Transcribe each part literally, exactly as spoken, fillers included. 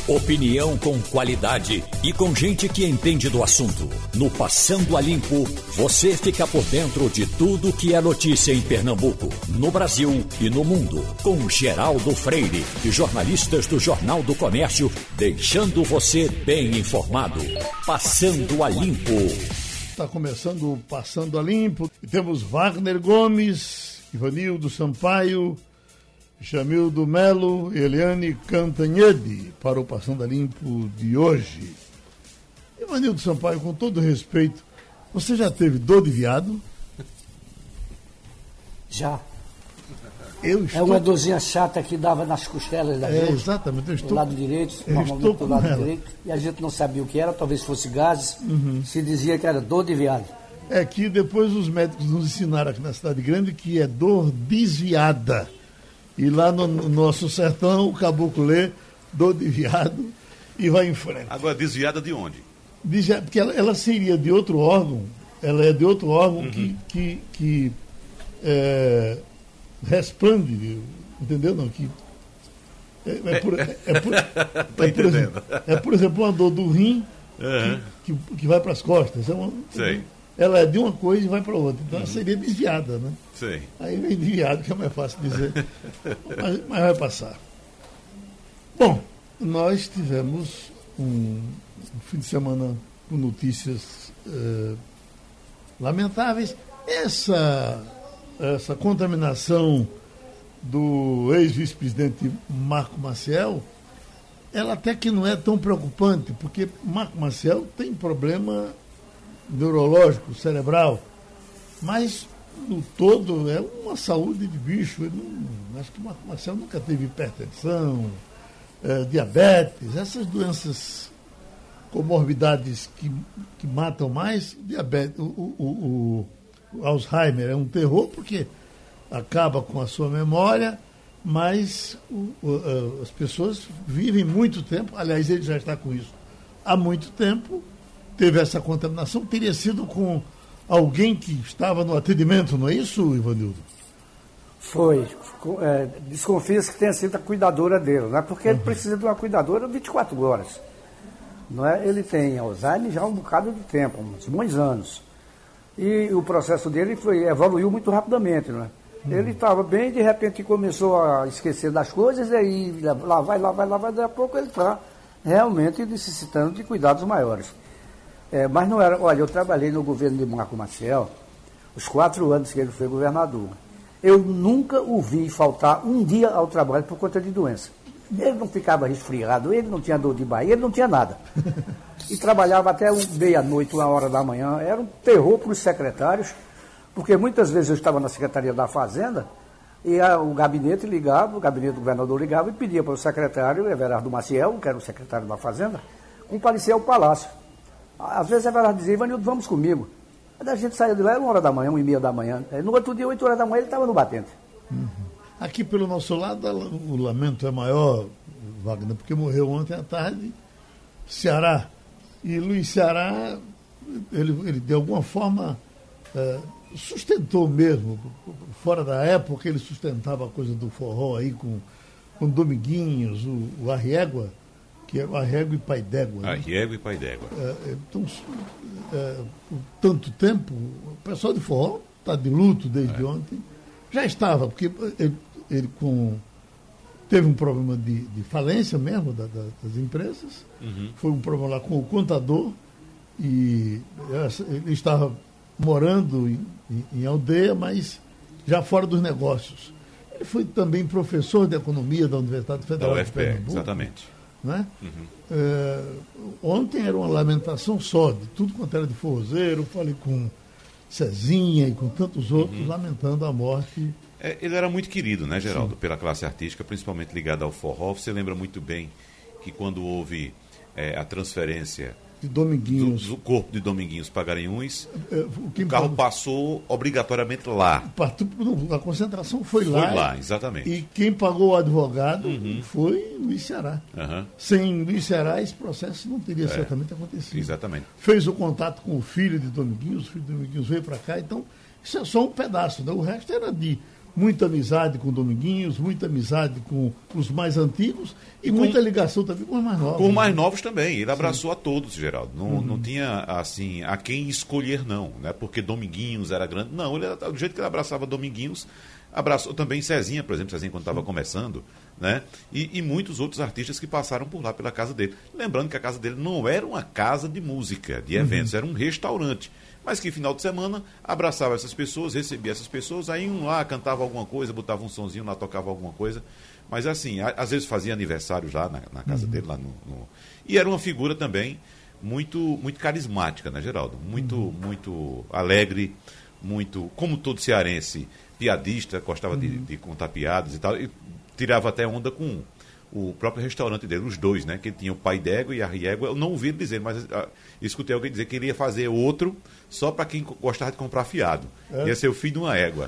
Opinião com qualidade e com gente que entende do assunto. No Passando a Limpo, você fica por dentro de tudo que é notícia em Pernambuco, no Brasil e no mundo. Com Geraldo Freire e jornalistas do Jornal do Comércio, deixando você bem informado. Passando a Limpo. Está começando o Passando a Limpo. E temos Wagner Gomes, Ivanildo Sampaio, Jamildo Melo e Eliane Cantanhede para o Passando a Limpo de hoje. Ivanildo Sampaio, com todo respeito, você já teve dor de viado? Já. Eu estou... É uma dorzinha chata que dava nas costelas da é, gente. Exatamente. Eu estou... Do lado direito, eu normalmente estou do lado ela. direito. E a gente não sabia o que era, talvez fosse gases. Uhum. Se dizia que era dor de viado. É que depois os médicos nos ensinaram aqui na cidade grande que é dor desviada. E lá no, no nosso sertão, o caboclo lê dor de viado e vai em frente. Agora, desviada de onde? Desviada, porque ela, ela seria de outro órgão, ela é de outro órgão uhum. que, que, que é, resplande, entendeu? Não, que é, é, por, é, é, por, é, por exemplo, é, por exemplo, uma dor do rim uhum. que, que, que vai para as costas. É uma, Sei. Ela é de uma coisa e vai para outra. Então, uhum. ela seria desviada, né? Sei. Aí vem desviado, que é mais fácil dizer. mas, mas vai passar. Bom, nós tivemos um, um fim de semana com notícias eh, lamentáveis. Essa, essa contaminação do ex-vice-presidente Marco Maciel, ela até que não é tão preocupante, porque Marco Maciel tem problema neurológico, cerebral, mas no todo é uma saúde de bicho. Eu não, acho que o Marco Maciel nunca teve hipertensão, é, diabetes, essas doenças, comorbidades que, que matam mais. Diabetes, o, o, o, o Alzheimer é um terror porque acaba com a sua memória, mas o, o, as pessoas vivem muito tempo. Aliás, ele já está com isso há muito tempo. Teve essa contaminação, teria sido com alguém que estava no atendimento, não é isso, Ivanildo? Foi. É, desconfia-se que tenha sido a cuidadora dele, não é? Porque uhum. ele precisa de uma cuidadora vinte e quatro horas. Não é? Ele tem Alzheimer já há um bocado de tempo, uns bons anos. E o processo dele foi, evoluiu muito rapidamente, não é? Uhum. Ele estava bem, de repente começou a esquecer das coisas, e aí lá vai, lá vai, lá vai, daqui a pouco ele está realmente necessitando de cuidados maiores. É, mas não era, olha, eu trabalhei no governo de Marco Maciel, os quatro anos que ele foi governador. Eu nunca o vi faltar um dia ao trabalho por conta de doença. Ele não ficava resfriado, ele não tinha dor de barriga, ele não tinha nada. E trabalhava até meia-noite, uma hora da manhã. Era um terror para os secretários, porque muitas vezes eu estava na Secretaria da Fazenda e a, o gabinete ligava, o gabinete do governador ligava e pedia para o secretário, Everardo Maciel, que era o secretário da Fazenda, comparecer ao Palácio. Às vezes a Everardo dizia, Ivanildo, vamos comigo. Aí a gente saía de lá, era uma hora da manhã, uma e meia da manhã. Aí, no outro dia, oito horas da manhã, ele estava no batente. Uhum. Aqui pelo nosso lado, o lamento é maior, Wagner, porque morreu ontem à tarde Ceará. E Luiz Ceará, ele, ele de alguma forma é, sustentou mesmo, fora da época, ele sustentava a coisa do forró aí com, com Dominguinhos, o, o Arriégua, que é o Arriégua e Pai d'Égua. Né? Arriégua e Pai d'Égua. É, então, é, por tanto tempo, o pessoal de forró está de luto desde é. ontem. Já estava, porque ele, ele com, teve um problema de, de falência mesmo da, da, das empresas. Uhum. Foi um problema lá com o contador e ele estava morando em, em, em aldeia, mas já fora dos negócios. Ele foi também professor de economia da Universidade Federal da U F P, de Pernambuco. Exatamente. Né? Uhum. É, ontem era uma lamentação só, de tudo quanto era de forrozeiro. Falei com Cezinha e com tantos outros, uhum. lamentando a morte. É, ele era muito querido, né, Geraldo, Sim. pela classe artística, principalmente ligado ao forró. Você lembra muito bem que quando houve é, a transferência de Dominguinhos. Do, do corpo de Dominguinhos para Garanhuns, é, o carro pagou, passou obrigatoriamente lá. Partiu, a concentração foi, foi lá. Foi lá, exatamente. E quem pagou o advogado uhum. foi Luiz Ceará. Uhum. Sem Luiz Ceará, esse processo não teria é, certamente acontecido. Exatamente. Fez o contato com o filho de Dominguinhos, o filho de Dominguinhos veio para cá. Então, isso é só um pedaço, né? O resto era de muita amizade com o Dominguinhos, muita amizade com os mais antigos e com, muita ligação também com os mais novos. Com os mais novos também. Ele abraçou Sim. a todos, Geraldo. Não, uhum. não tinha, assim, a quem escolher, não. Né? Porque Dominguinhos era grande. Não, ele, do jeito que ele abraçava Dominguinhos, abraçou também Cezinha, por exemplo, Cezinha quando estava começando, né? E, e muitos outros artistas que passaram por lá, pela casa dele. Lembrando que a casa dele não era uma casa de música, de eventos, uhum. era um restaurante. Mas que final de semana abraçava essas pessoas, recebia essas pessoas, aí um lá cantava alguma coisa, botava um sonzinho lá, tocava alguma coisa. Mas assim, a, às vezes fazia aniversários lá na, na casa uhum. dele, lá no, no... E era uma figura também muito, muito carismática, né, Geraldo? Muito, uhum. muito alegre, muito, como todo cearense, piadista, gostava uhum. de, de contar piadas e tal, e tirava até onda com o próprio restaurante dele, os dois, né? Que ele tinha o pai d'égua e a riégua. Eu não ouvi ele dizer, mas ah, escutei alguém dizer que ele ia fazer outro só para quem gostava de comprar fiado. É? Ia ser o filho de uma égua.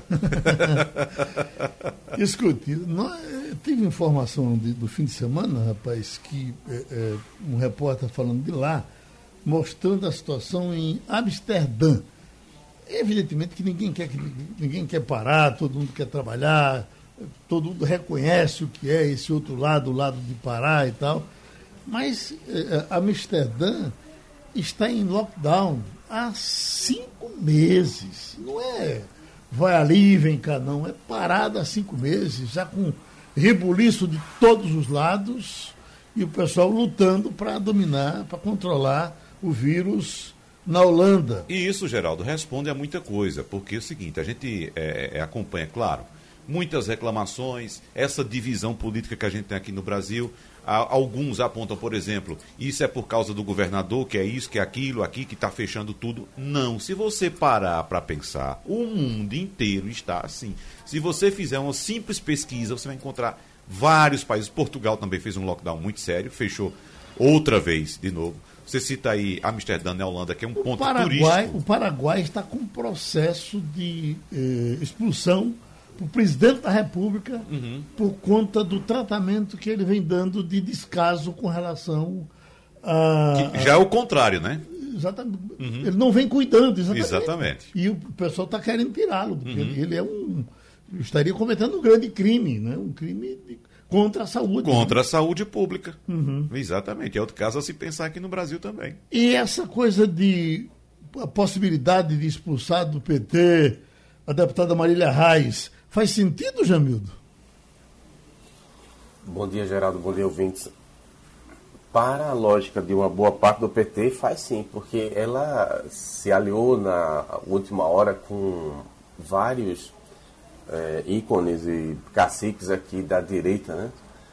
Escute, nós, tive informação de, do fim de semana, rapaz, que é, é, um repórter falando de lá, mostrando a situação em Amsterdã. Evidentemente que ninguém quer, que ninguém quer parar, todo mundo quer trabalhar, todo mundo reconhece o que é esse outro lado, o lado de parar e tal, mas eh, Amsterdã está em lockdown há cinco meses. Não é vai ali e vem cá, não. É parada há cinco meses, já com rebuliço de todos os lados e o pessoal lutando para dominar, para controlar o vírus na Holanda. E isso, Geraldo, responde a muita coisa, porque é o seguinte, a gente é, é, acompanha, claro, muitas reclamações, essa divisão política que a gente tem aqui no Brasil. Alguns apontam, por exemplo, isso é por causa do governador, que é isso, que é aquilo, aqui, que está fechando tudo. Não, se você parar para pensar, o mundo inteiro está assim. Se você fizer uma simples pesquisa, você vai encontrar vários países. Portugal também fez um lockdown muito sério, fechou outra vez de novo. Você cita aí Amsterdã, na Holanda, que é um o ponto Paraguai, turístico. O Paraguai está com um processo de eh, expulsão para o presidente da República uhum. por conta do tratamento que ele vem dando de descaso com relação a... Que já é o contrário, né? Exatamente. Uhum. Ele não vem cuidando, exatamente. Exatamente. E o pessoal está querendo tirá-lo, porque uhum. ele é um... estaria cometendo um grande crime, né? Um crime de... contra a saúde. Contra né? a saúde pública. Uhum. Exatamente. É outro caso a se pensar aqui no Brasil também. E essa coisa de... a possibilidade de expulsar do P T a deputada Marília Reis... faz sentido, Jamildo? Bom dia, Geraldo. Bom dia, ouvintes. Para a lógica de uma boa parte do P T, faz sim, porque ela se aliou na última hora com vários é, ícones e caciques aqui da direita, né?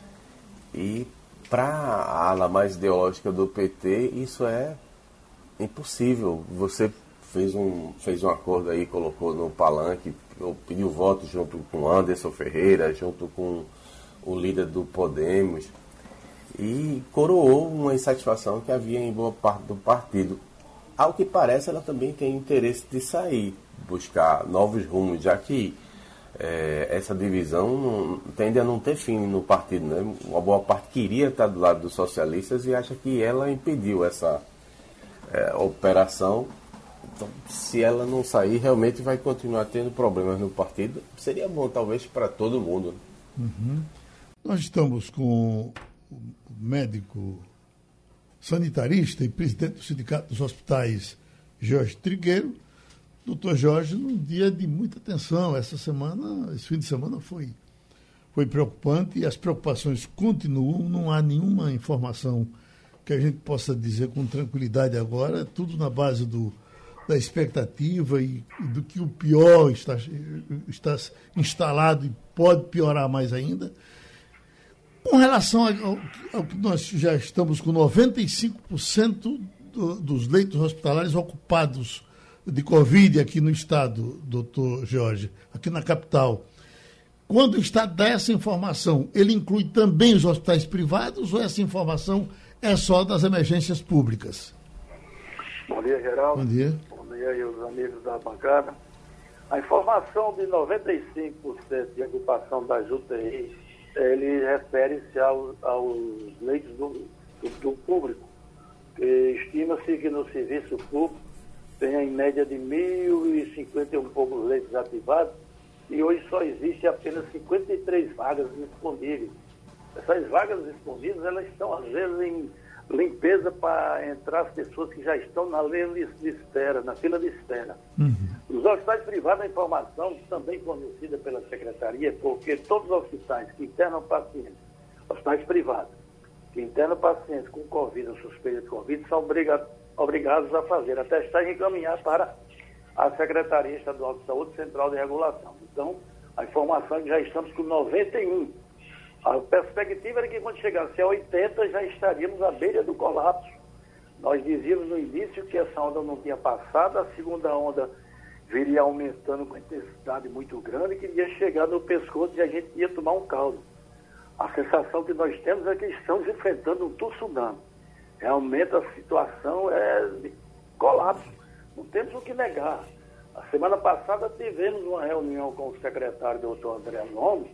E para a ala mais ideológica do P T, isso é impossível. Você fez um, fez um acordo aí, colocou no palanque, pediu voto junto com Anderson Ferreira, junto com o líder do Podemos, e coroou uma insatisfação que havia em boa parte do partido. Ao que parece, ela também tem interesse de sair, buscar novos rumos, já que é, essa divisão não, tende a não ter fim no partido, né? Uma boa parte queria estar do lado dos socialistas e acha que ela impediu essa é, operação. Então, se ela não sair, realmente vai continuar tendo problemas no partido. Seria bom, talvez, para todo mundo. Uhum. Nós estamos com o médico sanitarista e presidente do Sindicato dos Hospitais, Jorge Trigueiro. Doutor Jorge, num dia de muita tensão. Essa semana, esse fim de semana foi, foi preocupante e as preocupações continuam. Não há nenhuma informação que a gente possa dizer com tranquilidade agora. É tudo na base do da expectativa e, e do que o pior está, está instalado e pode piorar mais ainda. Com relação ao, ao que nós já estamos com noventa e cinco por cento do, dos leitos hospitalares ocupados de Covid aqui no estado, doutor Jorge, aqui na capital. Quando o Estado dá essa informação, ele inclui também os hospitais privados ou essa informação é só das emergências públicas? Bom dia, Geraldo. Bom dia. Bom dia e os amigos da bancada. A informação de noventa e cinco por cento de ocupação das U T Is, ele refere-se aos, aos leitos do, do, do público. Estima-se que no serviço público tenha em média de mil e cinquenta e um poucos leitos ativados e hoje só existe apenas cinquenta e três vagas disponíveis. Essas vagas disponíveis, elas estão às vezes em limpeza para entrar as pessoas que já estão na fila de espera, na fila de espera. Uhum. Os hospitais privados, a informação também fornecida pela Secretaria, porque todos os hospitais que internam pacientes, hospitais privados, que internam pacientes com Covid ou suspeita de Covid, são obriga- obrigados a fazer a testagem e encaminhar para a Secretaria Estadual de Saúde Central de Regulação. Então, a informação é que já estamos com noventa e um. A perspectiva era que quando chegasse a oitenta já estaríamos à beira do colapso. Nós dizíamos no início que essa onda não tinha passado, a segunda onda viria aumentando com intensidade muito grande, que ia chegar no pescoço e a gente ia tomar um caldo. A sensação que nós temos é que estamos enfrentando um tsunami. Realmente a situação é de colapso. Não temos o que negar. A semana passada tivemos uma reunião com o secretário doutor André Gomes,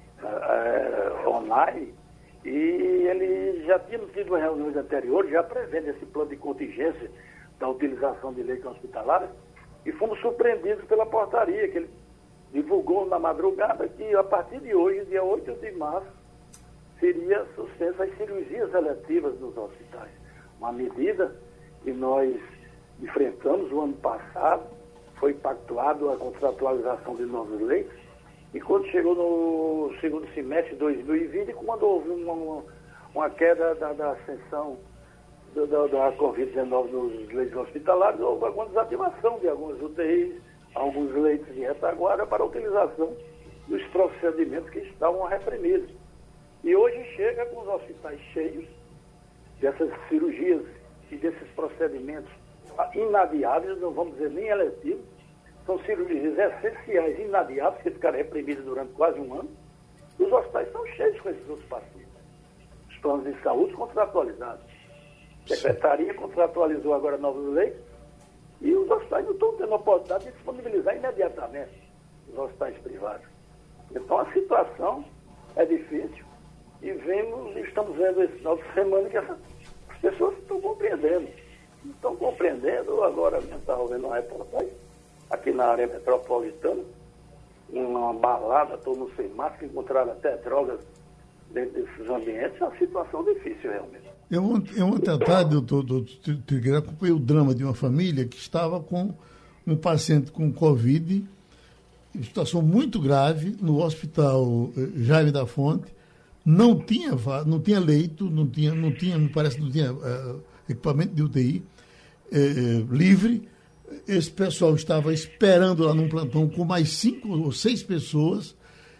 é, online, e ele já tinha tido reuniões anteriores, já prevendo esse plano de contingência da utilização de leitos hospitalares, e fomos surpreendidos pela portaria que ele divulgou na madrugada que a partir de hoje, dia oito de março, seria suspensa as cirurgias eletivas nos hospitais. Uma medida que nós enfrentamos o ano passado, foi pactuado a contratualização de novos leitos, e quando chegou no segundo semestre de dois mil e vinte, quando houve uma, uma queda da, da ascensão da, da, da covid dezenove nos leitos hospitalares, houve alguma desativação de algumas U T Is, alguns leitos de retaguarda para a utilização dos procedimentos que estavam reprimidos. E hoje chega com os hospitais cheios dessas cirurgias e desses procedimentos inadiáveis, não vamos dizer nem eletivos, são cirurgias essenciais, inadiáveis, que ficaram reprimidas durante quase um ano. E os hospitais estão cheios com esses outros pacientes. Os planos de saúde contratualizados. A Secretaria contratualizou agora novos leitos e os hospitais não estão tendo a oportunidade de disponibilizar imediatamente os hospitais privados. Então a situação é difícil e vemos, estamos vendo esse final de semana que essa, as pessoas estão compreendendo. Estão compreendendo, agora a gente está vendo uma reportagem aqui na área metropolitana, uma balada, todo mundo sem máscara, encontraram até drogas dentro desses ambientes, é uma situação difícil realmente. Eu ontem, eu ontem à tarde, doutor, doutor Trigueiro, acompanhei o drama de uma família que estava com um paciente com Covid, em situação muito grave, no hospital Jaime da Fonte, não tinha, não tinha leito, não tinha, não tinha, me parece, não tinha uh, equipamento de U T I uh, livre. Esse pessoal estava esperando lá num plantão com mais cinco ou seis pessoas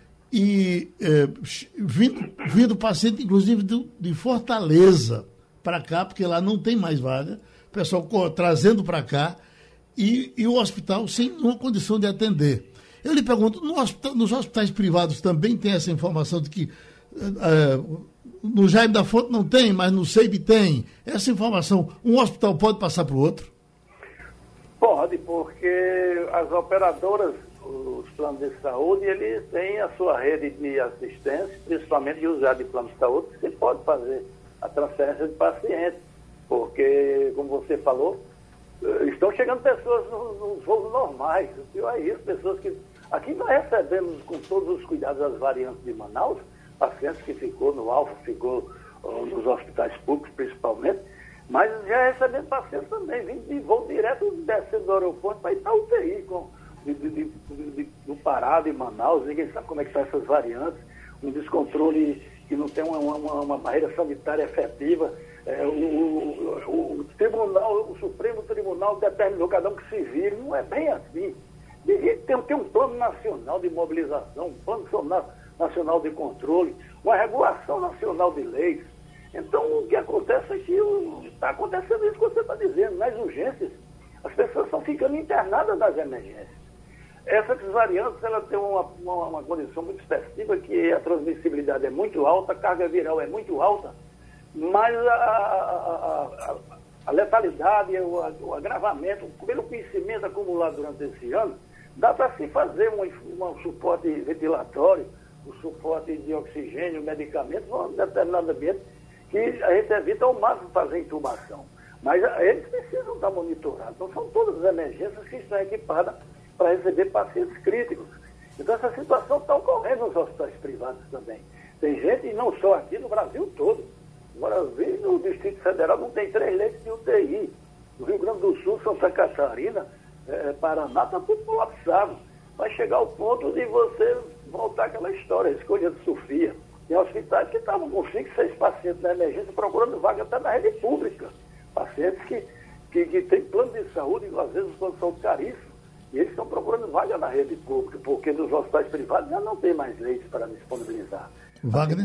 e eh, vindo, vindo paciente, inclusive, de, de Fortaleza para cá, porque lá não tem mais vaga, o pessoal trazendo para cá e, e o hospital sem nenhuma condição de atender. Eu lhe pergunto, no hospital, nos hospitais privados também tem essa informação de que eh, no Jaime da Fonte não tem, mas no C E I B tem. Essa informação, um hospital pode passar para o outro? Pode, porque as operadoras, os planos de saúde, eles têm a sua rede de assistência, principalmente de usar de plano de saúde, que você pode fazer a transferência de pacientes, porque, como você falou, estão chegando pessoas nos, nos voos normais, o pior é isso, pessoas que... Aqui nós recebemos com todos os cuidados as variantes de Manaus, pacientes que ficou no Alfa, ficou uh, nos hospitais públicos principalmente, mas já recebendo pacientes também, vindo de voo direto, descendo do aeroporto para ir para a U T I, com, de, de, de, de, do Pará, de Manaus, ninguém sabe como é que estão essas variantes, um descontrole que não tem uma, uma, uma barreira sanitária efetiva. É, o, o, o tribunal, o Supremo Tribunal determinou cada um que se vire, não é bem assim. Tem, tem um plano nacional de mobilização, um plano nacional de controle, uma regulação nacional de leis. Então, o que acontece é que está acontecendo isso que você está dizendo. Nas urgências, as pessoas estão ficando internadas nas emergências. Essas variantes, ela tem uma, uma, uma condição muito específica, que a transmissibilidade é muito alta, a carga viral é muito alta, mas a, a, a, a letalidade, o, o agravamento, pelo conhecimento acumulado durante esse ano, dá para se fazer um, um suporte ventilatório, um suporte de oxigênio, medicamentos, num determinado ambiente, que a gente evita ao máximo fazer intubação. Mas eles precisam estar monitorados. Então, são todas as emergências que estão equipadas para receber pacientes críticos. Então essa situação está ocorrendo nos hospitais privados também. Tem gente, e não só aqui, no Brasil todo. No Brasil, no Distrito Federal, não tem três leitos de U T I. No Rio Grande do Sul, Santa Catarina, é, Paraná, está tudo colapsado. Vai chegar ao ponto de você voltar àquela história, a escolha de Sofia. Tem hospitais que estavam com cinco, seis pacientes na emergência procurando vaga até na rede pública. Pacientes que, que, que têm plano de saúde, e às vezes os planos são caríssimos, e eles estão procurando vaga na rede pública, porque nos hospitais privados já não tem mais leitos para disponibilizar. Wagner?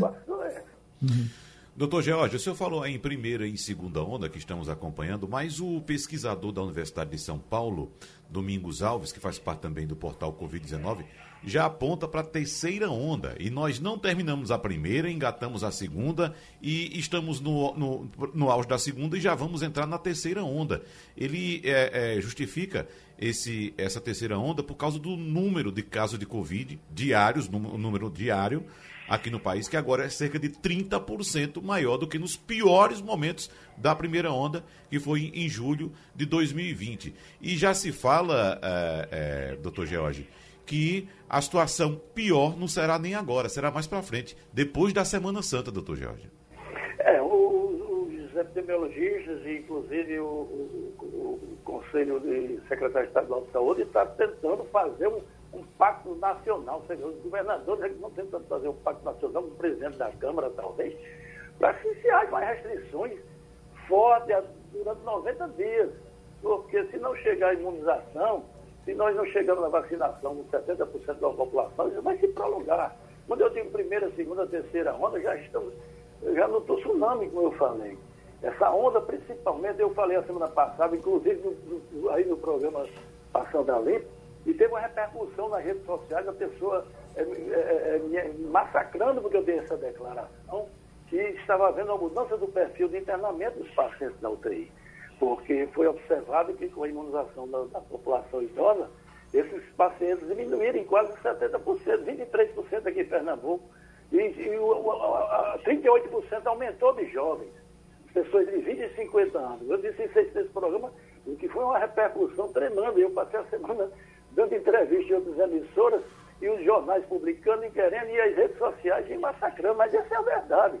Uhum. Doutor George, o senhor falou em primeira e segunda onda que estamos acompanhando, mas o pesquisador da Universidade de São Paulo, Domingos Alves, que faz parte também do portal covid dezenove, já aponta para a terceira onda. E nós não terminamos a primeira, engatamos a segunda e estamos no, no, no auge da segunda e já vamos entrar na terceira onda. Ele é, é, justifica esse, essa terceira onda por causa do número de casos de Covid diários, o número diário, aqui no país, que agora é cerca de trinta por cento maior do que nos piores momentos da primeira onda, que foi em julho de dois mil e vinte. E já se fala, é, é, doutor George, que a situação pior não será nem agora, será mais para frente, depois da Semana Santa, doutor George. É, o, os epidemiologistas e, inclusive, o, o, o Conselho de Secretário Estadual de Saúde está tentando fazer um um pacto nacional, ou seja, os governadores eles não tentam fazer um pacto nacional, o presidente da Câmara, talvez, para se iniciar mais restrições fortes durante noventa dias. Porque se não chegar a imunização, se nós não chegarmos na vacinação com setenta por cento da população, isso vai se prolongar. Quando eu digo primeira, segunda, terceira onda, já estamos, já no tsunami, como eu falei. Essa onda, principalmente, eu falei a semana passada, inclusive no, no, aí no programa Passando a Limpo, e teve uma repercussão nas redes sociais, a pessoa é, é, é, me massacrando porque eu dei essa declaração, que estava havendo uma mudança do perfil de internamento dos pacientes da U T I. Porque foi observado que com a imunização da, da população idosa, esses pacientes diminuíram em quase setenta por cento, vinte e três por cento aqui em Pernambuco, e, e o, a, a, trinta e oito por cento aumentou de jovens, pessoas de vinte e cinquenta anos. Eu disse isso nesse programa, o que foi uma repercussão tremenda. Eu passei a semana dando entrevista em outras emissoras e os jornais publicando e querendo, e as redes sociais me massacrando, mas essa é a verdade.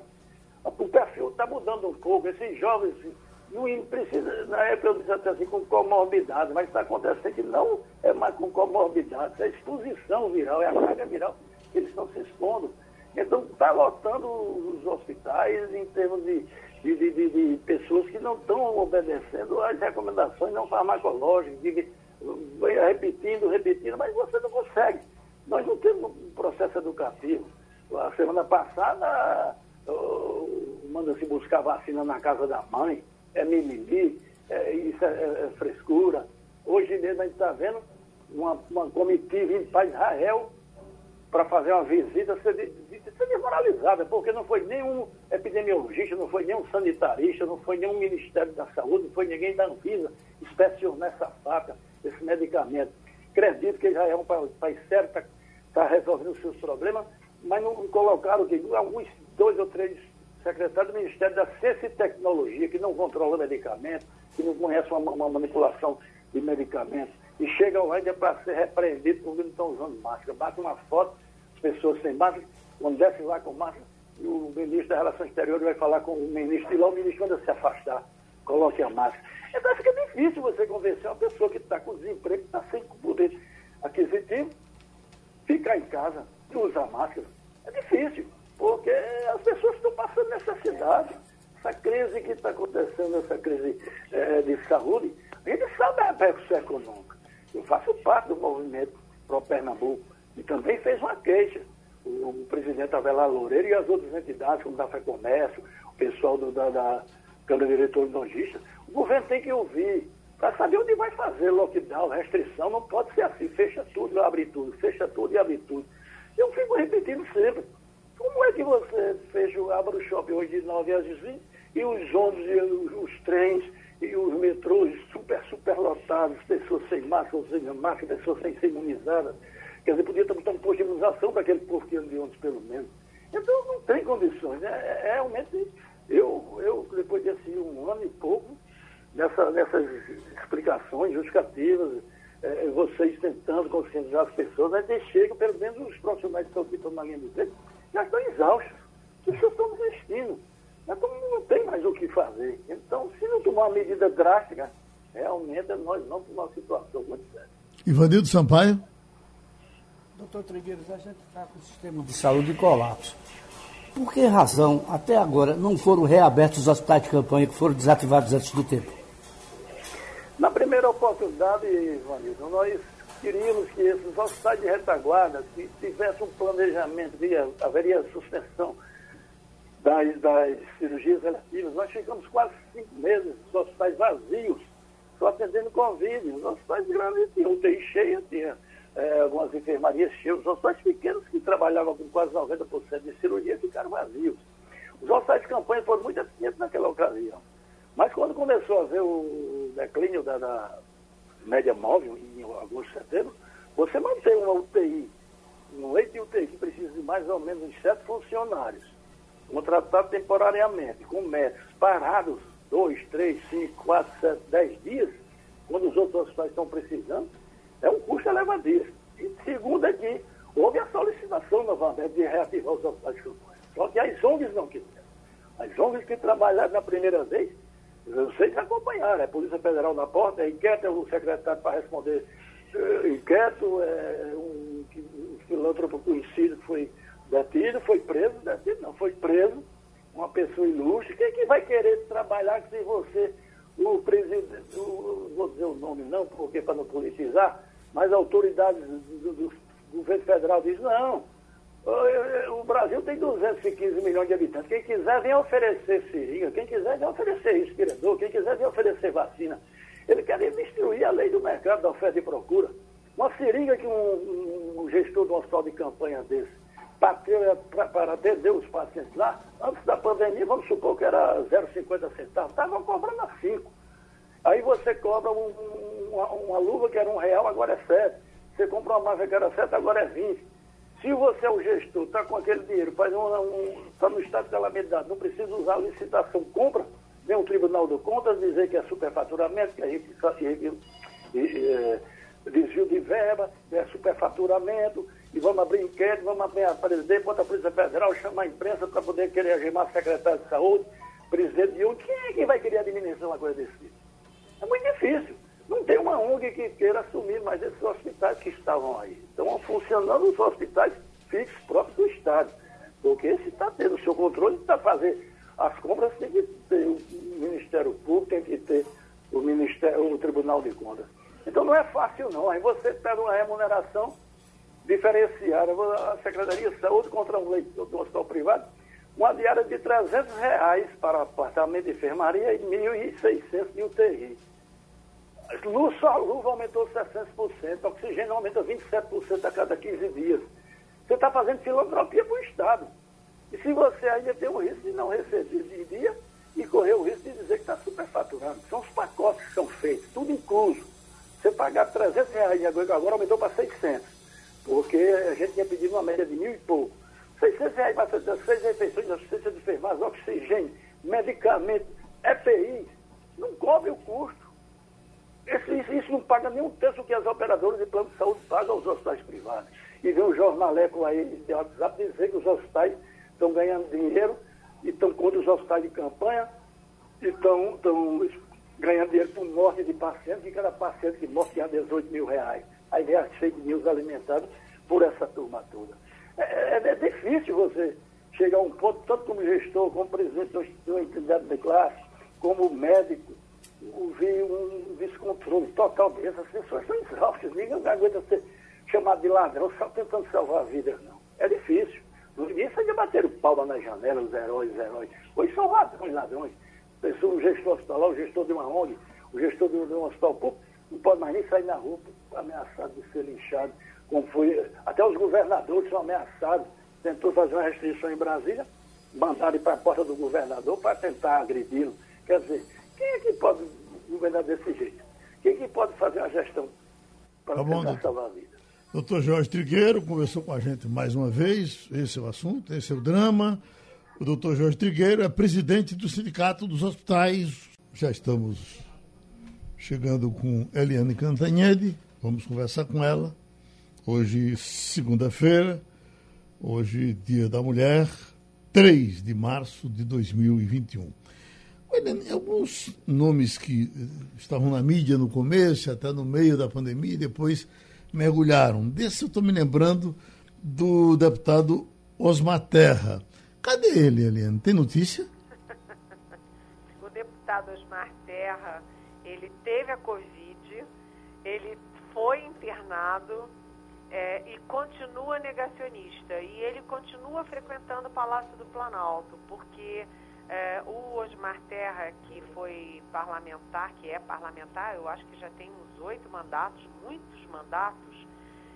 O perfil está mudando um pouco, esses jovens não precisa, na época eu disse até assim, com comorbidade, mas está acontecendo que não é mais com comorbidade, é exposição viral, é a carga viral que eles estão se expondo. Então está lotando os hospitais em termos de, de, de, de, de pessoas que não estão obedecendo às recomendações não farmacológicas, de, repetindo, repetindo, mas você não consegue. Nós não temos um processo educativo. A semana passada, uh, manda-se buscar vacina na casa da mãe, é mimimi, é, isso é, é frescura. Hoje mesmo a gente está vendo uma, uma comitiva indo para Israel para fazer uma visita ser, de, ser desmoralizada, porque não foi nenhum epidemiologista, não foi nenhum sanitarista, não foi nenhum Ministério da Saúde, não foi ninguém da Anvisa inspecionou nessa faca esse medicamento. Acredito que Israel é um país sério, está tá resolvendo os seus problemas, mas não colocaram que alguns dois ou três secretários do Ministério da Ciência e Tecnologia, que não controlam medicamentos, que não conhecem uma, uma manipulação de medicamentos, e chegam lá e é para ser repreendido porque não estão usando máscara. Bate uma foto, as pessoas sem máscara, quando desce lá com máscara, e o ministro da Relações Exteriores vai falar com o ministro, e lá o ministro manda se afastar, coloque a máscara. Então fica difícil você convencer uma pessoa que está com desemprego, que está sem poder aquisitivo, ficar em casa e usar máscara. É difícil, porque as pessoas estão passando necessidade. Essa crise que está acontecendo, essa crise é, de saúde, a gente sabe a repercussão econômica. Eu faço parte do movimento Pro Pernambuco e também fez uma queixa. O, o presidente Avelar Loureiro e as outras entidades, como da FEComércio, o pessoal do, da, da Câmara de Diretores Lojistas, o governo tem que ouvir para saber onde vai fazer lockdown, restrição. Não pode ser assim, fecha tudo e abre tudo, fecha tudo e abre tudo. Eu fico repetindo sempre. Como é que você fecha, abre o shopping hoje de nove às vinte e os ônibus e os, os trens e os metrôs super, super lotados, pessoas sem máscara, sem máscara, pessoas sem ser imunizadas. Quer dizer, podia estar um posto de imunização para aquele povo que anda de ônibus, pelo menos. Então, não tem condições. Né? É, realmente, eu, eu, depois de assim, um ano e pouco, nessa, nessas explicações justificativas, é, vocês tentando conscientizar as pessoas, mas eles chegam, pelo menos os profissionais que estão aqui na linha do tempo, já estão exaustos. As pessoas estão desistindo. Mas não tem mais o que fazer. Então, se não tomar uma medida drástica, realmente nós vamos para uma situação muito séria. Ivanildo Sampaio. Doutor Trigueiros, a gente está com o sistema de saúde em colapso. Por que razão, até agora, não foram reabertos os hospitais de campanha que foram desativados antes do tempo? Na primeira oportunidade, Ivanildo, nós queríamos que esses hospitais de retaguarda, que tivessem um planejamento, que haveria suspensão das, das cirurgias eletivas. Nós ficamos quase cinco meses, os hospitais vazios, só atendendo Covid. Os hospitais grandes tinham U T I cheia, tinha é, algumas enfermarias cheias. Os hospitais pequenos, que trabalhavam com quase noventa por cento de cirurgia, ficaram vazios. Os hospitais de campanha foram muito eficientes naquela ocasião. Mas quando começou a ver o declínio da, da média móvel, em agosto, setembro, você mantém uma U T I, um leito de U T I que precisa de mais ou menos sete funcionários, contratado temporariamente, com médicos parados, dois, três, cinco, quatro, sete, dez dias, quando os outros hospitais estão precisando, é um custo elevadíssimo. E segundo é que houve a solicitação novamente de reativar os hospitais de campanha. Só que as O N Gs não quiseram. As O N Gs que trabalharam na primeira vez, vocês acompanharam, é a Polícia Federal na porta, é inquieto, é o secretário para responder, é, inquieto, é um, um filântropo conhecido que foi detido, foi preso, detido não, foi preso, uma pessoa ilustre. Quem é que vai querer trabalhar se você, o presidente, o, vou dizer o nome não, porque para não politizar, mas autoridades do, do, do governo federal dizem, não, o, o Brasil tem duzentos e quinze milhões de habitantes, quem quiser vem oferecer seringa, quem quiser vem oferecer respirador, quem quiser vem oferecer vacina. Ele quer destruir a lei do mercado da oferta e procura. Uma seringa que um, um, um gestor de um hospital de campanha desse, para atender os pacientes lá, antes da pandemia, vamos supor que era zero vírgula cinquenta centavos, estavam cobrando a cinco. Aí você cobra um, um, uma, uma luva que era um real, agora é sete. Você compra uma máscara que era sete, agora é vinte. Se você é o gestor, está com aquele dinheiro, faz um, um, está no estado de calamidade, não precisa usar a licitação, compra, vem o Tribunal de Contas dizer que é superfaturamento, que é, é, é desvio de verba, é superfaturamento, e vamos abrir inquérito, vamos abrir a presidente, bota a Polícia Federal, chamar a imprensa para poder querer agemar secretário de saúde, presidente de U N G. Quem é que vai querer administrar uma coisa desse tipo? É muito difícil. Não tem uma U N G que queira assumir mais esses hospitais que estavam aí. Estão funcionando os hospitais fixos próprios do Estado. Porque esse está tendo o seu controle, está fazendo as compras, tem que ter o Ministério Público, tem que ter o, Ministério, o Tribunal de Contas. Então não é fácil não. Aí você pega uma remuneração diferenciada, a Secretaria de Saúde contra um leito do hospital privado, uma diária de trezentos reais para apartamento de enfermaria e mil e seiscentos de U T I. Luz, só a luva aumentou sessenta por cento, oxigênio aumenta vinte e sete por cento a cada quinze dias. Você está fazendo filantropia para o Estado. E se você ainda tem o risco de não receber de dia e correr o risco de dizer que está superfaturando. São os pacotes que são feitos, tudo incluso. Você pagar trezentos reais e agora aumentou para seiscentos. Porque a gente tinha pedido uma média de mil e pouco. seiscentos reais para fazer seis refeições, assistência de enfermagem, oxigênio, medicamento, E P I, não cobre o custo. Esse, isso, isso não paga nem um terço do que as operadoras de plano de saúde pagam aos hospitais privados. E vem um jornaleco aí de WhatsApp dizer que os hospitais estão ganhando dinheiro e estão contra os hospitais de campanha e estão, estão ganhando dinheiro por morte de pacientes, que cada paciente que morre tinha dezoito mil reais. Aí vem as fake news alimentadas por essa turma toda. É, é, é difícil você chegar a um ponto, tanto como gestor, como presidente de uma entidade de classe, como médico, ouvir um descontrole total dessas. As pessoas são exaustas, ninguém aguenta ser chamado de ladrão só tentando salvar vidas, não. É difícil. No início ainda bateram palma na janela, os heróis, os heróis. Hoje são ladrões, ladrões. Pessoa, o gestor hospitalar, o gestor de uma O N G, o gestor de um hospital público, não pode mais nem sair na rua ameaçado de ser linchado, como foi. Até os governadores são ameaçados. Tentou fazer uma restrição em Brasília, mandaram ir para a porta do governador para tentar agredi-lo. Quer dizer, quem é que pode governar desse jeito? Quem é que pode fazer uma gestão para tá bom, tentar doutor. salvar a vida? Doutor Jorge Trigueiro conversou com a gente mais uma vez, esse é o assunto, esse é o drama. O doutor Jorge Trigueiro é presidente do Sindicato dos Hospitais. Já estamos chegando com Eliane Cantanhede, Vamos conversar com ela. Hoje, segunda-feira, hoje, Dia da Mulher, três de março de dois mil e vinte e um. Eliane, alguns nomes que estavam na mídia no começo, até no meio da pandemia, e depois mergulharam. Desse eu estou me lembrando do deputado Osmar Terra. Cadê ele, Eliane? Tem notícia? O deputado Osmar Terra, ele teve a Covid, ele foi internado é, e continua negacionista. E ele continua frequentando o Palácio do Planalto, porque é, o Osmar Terra, que foi parlamentar, que é parlamentar, eu acho que já tem uns oito mandatos, muitos mandatos,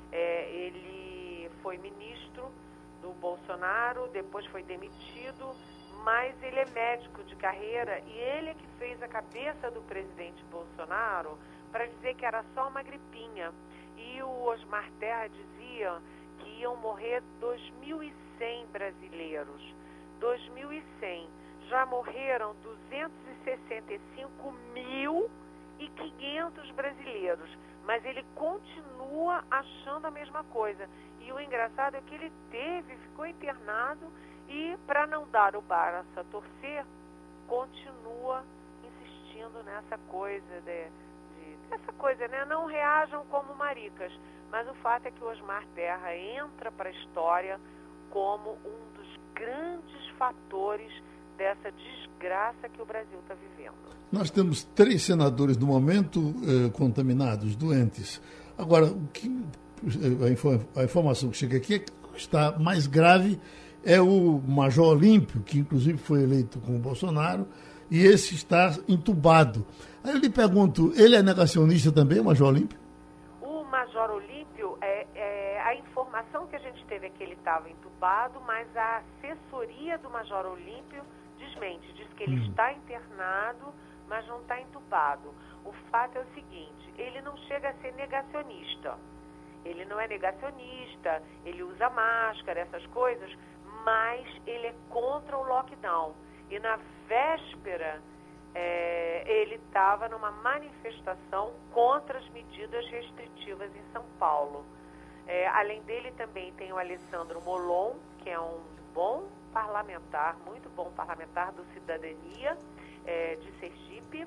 é, ele foi ministro do Bolsonaro, depois foi demitido, mas ele é médico de carreira e ele é que fez a cabeça do presidente Bolsonaro para dizer que era só uma gripinha. E o Osmar Terra dizia que iam morrer dois mil e cem brasileiros. dois mil e cem. Já morreram duzentos e sessenta e cinco mil e quinhentos brasileiros. Mas ele continua achando a mesma coisa. E o engraçado é que ele teve, ficou internado e, para não dar o braço a torcer, continua insistindo nessa coisa, de, de, essa coisa, né? Não reajam como maricas. Mas o fato é que o Osmar Terra entra para a história como um dos grandes fatores dessa desgraça que o Brasil está vivendo. Nós temos três senadores no momento eh, contaminados, doentes. Agora, o que, a, infor, a informação que chega aqui é que está mais grave é o Major Olímpio, que inclusive foi eleito com o Bolsonaro, e esse está entubado. Aí eu lhe pergunto, ele é negacionista também, o Major Olímpio? O Major Olímpio, é, é, a informação que a gente teve é que ele estava entubado, mas a assessoria do Major Olímpio desmente, diz que ele hum. está internado, mas não está entubado. O fato é o seguinte, ele não chega a ser negacionista. Ele não é negacionista, ele usa máscara, essas coisas, mas ele é contra o lockdown. E na véspera, é, ele estava numa manifestação contra as medidas restritivas em São Paulo. É, além dele também tem o Alessandro Molon, que é um bom parlamentar, muito bom parlamentar do Cidadania, é, de Sergipe,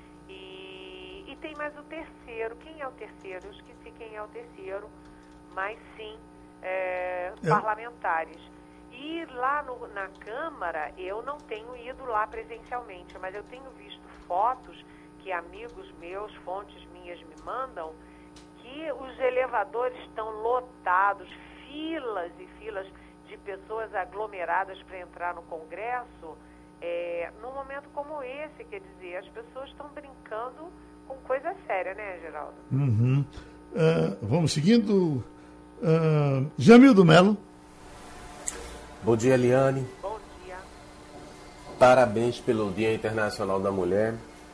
e, e tem mais o terceiro. Quem é o terceiro? Eu esqueci quem é o terceiro, mas sim, é, é. parlamentares. E lá no, na Câmara, eu não tenho ido lá presencialmente, mas eu tenho visto fotos que amigos meus, fontes minhas me mandam, que os elevadores estão lotados, filas e filas de pessoas aglomeradas para entrar no Congresso, é, num momento como esse, quer dizer, as pessoas estão brincando com coisa séria, né, Geraldo? Uhum. Uh, vamos seguindo. Uh, Jamildo Melo. Bom dia, Eliane. Bom dia. Parabéns pelo Dia Internacional da Mulher.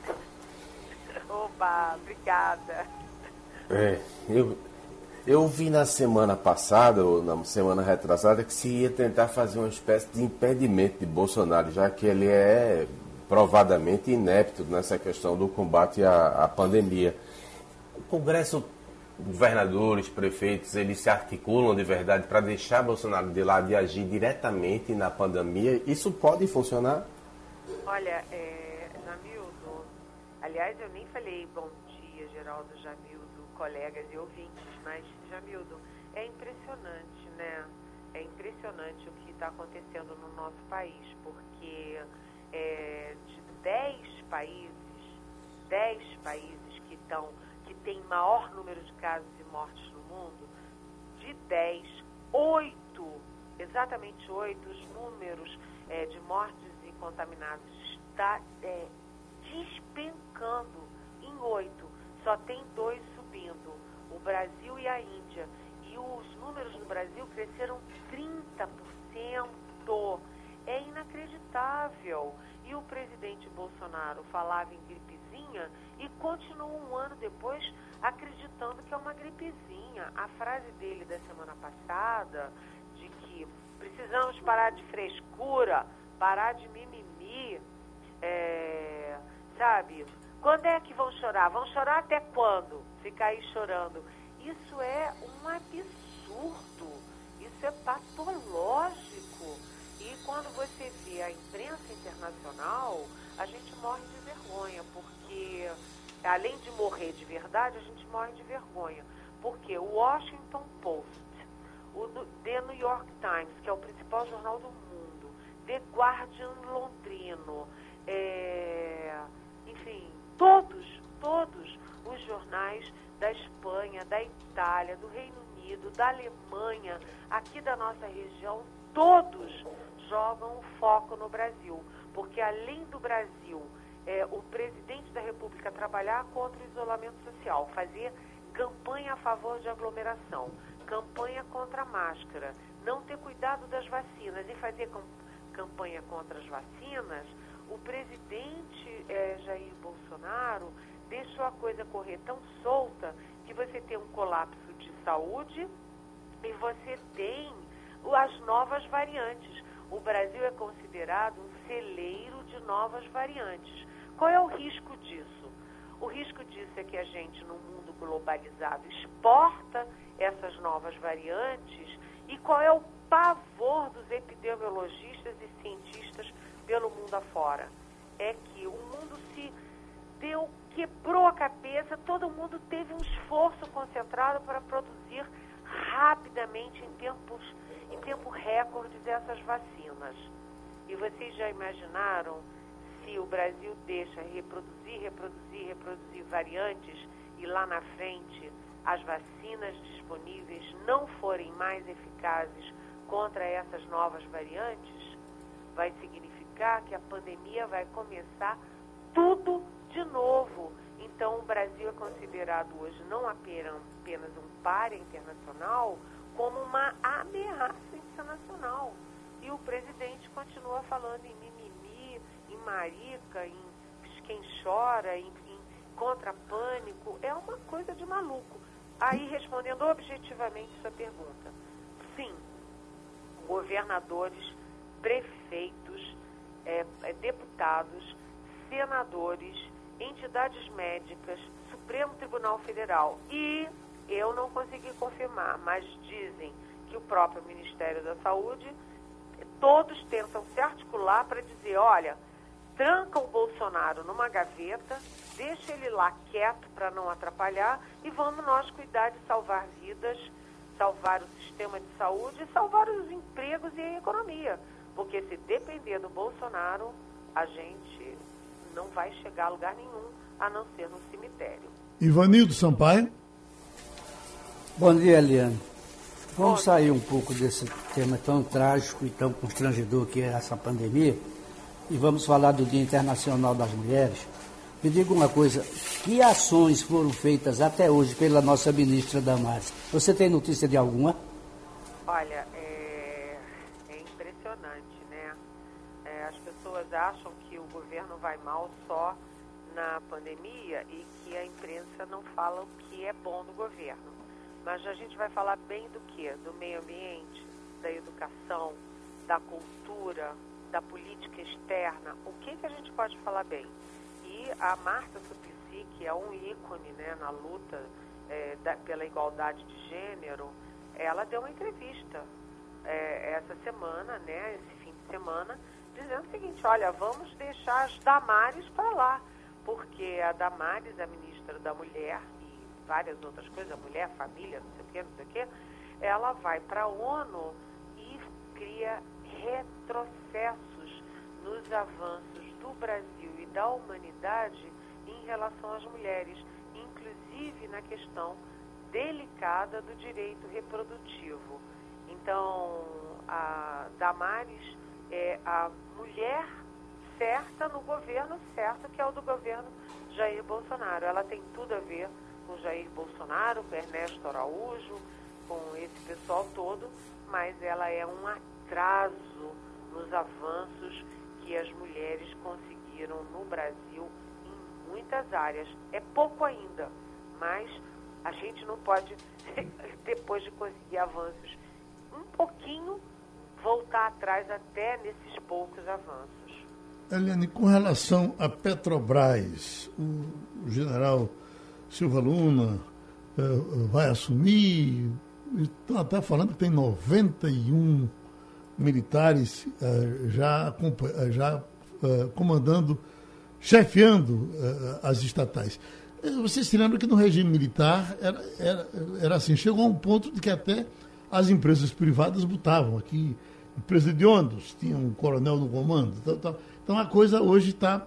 Oba, obrigada. É, eu... Eu vi na semana passada, ou na semana retrasada, que se ia tentar fazer uma espécie de impedimento de Bolsonaro, já que ele é provadamente inepto nessa questão do combate à, à pandemia. O Congresso, governadores, prefeitos, eles se articulam de verdade para deixar Bolsonaro de lado e agir diretamente na pandemia. Isso pode funcionar? Olha, é, Jamildo, aliás, eu nem falei bom dia, Geraldo, Jamildo, colegas e ouvintes, mas, Jamildo, é impressionante, né? É impressionante o que está acontecendo no nosso país, porque é, de dez países, dez países que estão, que têm maior número de casos e mortes no mundo, de dez, oito, exatamente oito, os números é, de mortes e contaminados está é, despencando em oito, só tem dois subindo, o Brasil e a Índia. E os números no Brasil cresceram trinta por cento. É inacreditável. E o presidente Bolsonaro falava em gripezinha e continua um ano depois acreditando que é uma gripezinha. A frase dele da semana passada, de que precisamos parar de frescura, parar de mimimi, é, sabe... Quando é que vão chorar? Vão chorar até quando? Ficar aí chorando. Isso é um absurdo, isso é patológico. E quando você vê a imprensa internacional, a gente morre de vergonha, porque além de morrer de verdade, a gente morre de vergonha. Porque o Washington Post, o The New York Times, que é o principal jornal do mundo, The Guardian londrino, é, enfim, todos, todos os jornais da Espanha, da Itália, do Reino Unido, da Alemanha, aqui da nossa região, todos jogam o foco no Brasil. Porque além do Brasil, é, o presidente da República trabalhar contra o isolamento social, fazer campanha a favor de aglomeração, campanha contra a máscara, não ter cuidado das vacinas e fazer campanha contra as vacinas, o presidente é, Jair Bolsonaro deixou a coisa correr tão solta que você tem um colapso de saúde e você tem as novas variantes. O Brasil é considerado um celeiro de novas variantes. Qual é o risco disso? O risco disso é que a gente, no mundo globalizado, exporta essas novas variantes. E qual é o pavor dos epidemiologistas e cientistas pelo mundo afora? É que o mundo se deu, quebrou a cabeça, todo mundo teve um esforço concentrado para produzir rapidamente, em tempos, em tempo recorde, dessas vacinas. E vocês já imaginaram se o Brasil deixa reproduzir, reproduzir, reproduzir variantes e lá na frente as vacinas disponíveis não forem mais eficazes contra essas novas variantes? Vai significar que a pandemia vai começar tudo de novo. Então o Brasil é considerado hoje não apenas um pária internacional, como uma ameaça internacional. E o presidente continua falando em mimimi, em marica, em quem chora, em, em contra-pânico. É uma coisa de maluco. Aí, respondendo objetivamente sua pergunta, sim, governadores, prefeitos, é, é, deputados, senadores, entidades médicas, Supremo Tribunal Federal e eu não consegui confirmar, mas dizem que o próprio Ministério da Saúde, todos tentam se articular para dizer, olha, tranca o Bolsonaro numa gaveta, deixa ele lá quieto para não atrapalhar e vamos nós cuidar de salvar vidas, salvar o sistema de saúde e salvar os empregos e a economia. Porque se depender do Bolsonaro, a gente não vai chegar a lugar nenhum, a não ser no cemitério. Ivanildo Sampaio. Bom dia, Eliane. Vamos sair um pouco desse tema tão trágico e tão constrangedor que é essa pandemia e vamos falar do Dia Internacional das Mulheres. Me diga uma coisa, que ações foram feitas até hoje pela nossa ministra Damares? Você tem notícia de alguma? Olha, é, é impressionante, né? É, as pessoas acham que o governo vai mal só na pandemia e que a imprensa não fala o que é bom do governo. Mas a gente vai falar bem do quê? Do meio ambiente, da educação, da cultura, da política externa. O que, que a gente pode falar bem? E a Marta Suplicy, que é um ícone, né, na luta é, da, pela igualdade de gênero, ela deu uma entrevista é, essa semana, né, esse fim de semana, dizendo o seguinte, olha, vamos deixar as Damares para lá, porque a Damares, a ministra da Mulher, várias outras coisas, mulher, família, não sei o que, não sei o que, ela vai para a ONU e cria retrocessos nos avanços do Brasil e da humanidade em relação às mulheres, inclusive na questão delicada do direito reprodutivo. Então, a Damares é a mulher certa no governo certo, que é o do governo Jair Bolsonaro. Ela tem tudo a ver com Jair Bolsonaro, com Ernesto Araújo, com esse pessoal todo, mas ela é um atraso nos avanços que as mulheres conseguiram no Brasil em muitas áreas. É pouco ainda, mas a gente não pode, depois de conseguir avanços um pouquinho, voltar atrás até nesses poucos avanços. Eliane, com relação a Petrobras, o general Silva Luna uh, vai assumir. Estão até falando que tem noventa e um militares uh, já, já uh, comandando, chefiando uh, as estatais. Vocês se lembram que no regime militar era, era, era assim, chegou a um ponto de que até as empresas privadas botavam aqui, empresa de ônibus, tinha um coronel no comando. Tal, tal. Então a coisa hoje está,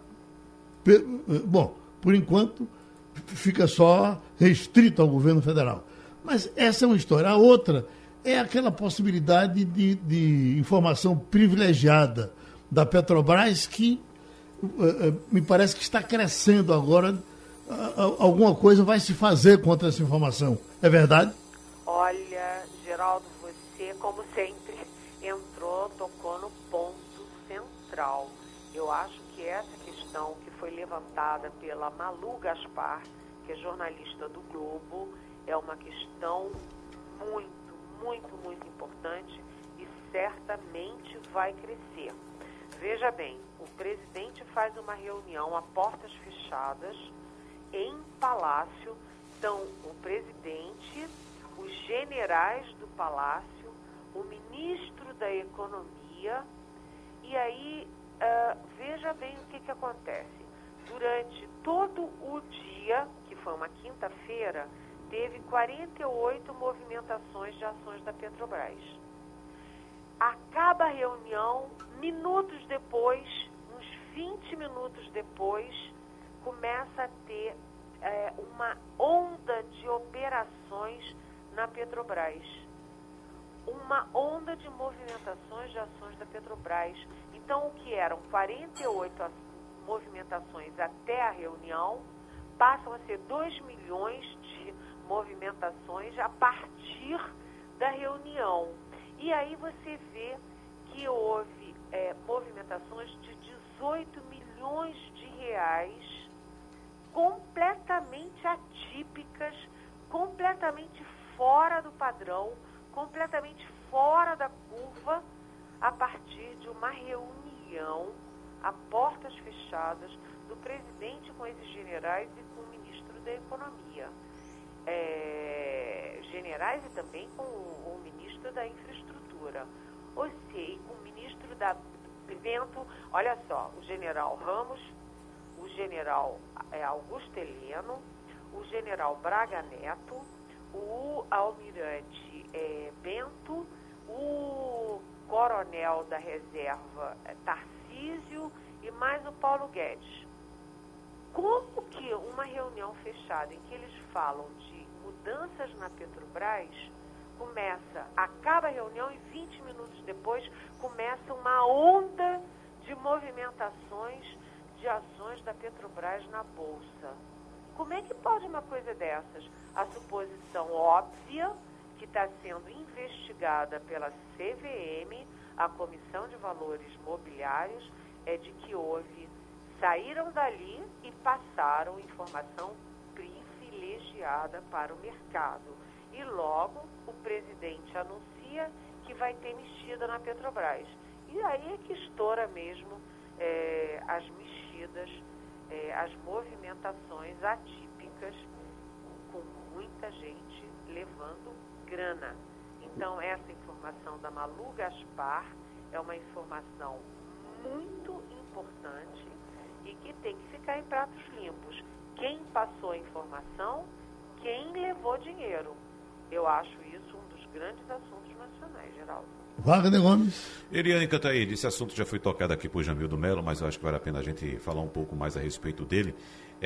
bom, por enquanto fica só restrito ao governo federal. Mas essa é uma história. A outra é aquela possibilidade de, de informação privilegiada da Petrobras que uh, me parece que está crescendo agora. Uh, alguma coisa vai se fazer contra essa informação. É verdade? Olha, Geraldo, você, como sempre, entrou, tocou no ponto central. Eu acho que essa questão que foi levantada pela Malu Gaspar, que é jornalista do Globo, é uma questão muito, muito, muito importante e certamente vai crescer. Veja bem, o presidente faz uma reunião a portas fechadas em Palácio. Então, o presidente, os generais do Palácio, o ministro da Economia, e aí, uh, veja bem o que, que acontece. Durante todo o dia, que foi uma quinta-feira, teve quarenta e oito movimentações de ações da Petrobras. Acaba a reunião, minutos depois, uns vinte minutos depois, começa a ter é, uma onda de operações na Petrobras. Uma onda de movimentações de ações da Petrobras. Então, o que eram quarenta e oito movimentações até a reunião, passam a ser dois milhões de movimentações a partir da reunião. E aí você vê que houve é, movimentações de dezoito milhões de reais completamente atípicas, completamente fora do padrão, completamente fora da curva, a partir de uma reunião a portas fechadas do presidente com esses generais e com o ministro da Economia. É, generais e também com o, o ministro da Infraestrutura. Ou seja, e com o ministro da Vento, olha só, o general Ramos, o general é, Augusto Heleno, o general Braga Neto, o almirante é, Bento, o coronel da reserva é, Tarcísio e mais o Paulo Guedes. Como que uma reunião fechada em que eles falam de mudanças na Petrobras, começa, acaba a reunião e vinte minutos depois começa uma onda de movimentações de ações da Petrobras na Bolsa? Como é que pode uma coisa dessas? A suposição óbvia, que está sendo investigada pela C V M, a Comissão de Valores Mobiliários, é de que houve, saíram dali e passaram informação privilegiada para o mercado. E logo o presidente anuncia que vai ter mexida na Petrobras. E aí é que estoura mesmo é, as mexidas, é, as movimentações atípicas, com muita gente levando grana. Então essa informação da Malu Gaspar é uma informação muito importante e que tem que ficar em pratos limpos. Quem passou a informação, quem levou dinheiro. Eu acho isso um dos grandes assuntos nacionais, Geraldo. Wagner Gomes. Eliane Cantaíde, esse assunto já foi tocado aqui por Jamildo Melo, mas eu acho que vale a pena a gente falar um pouco mais a respeito dele.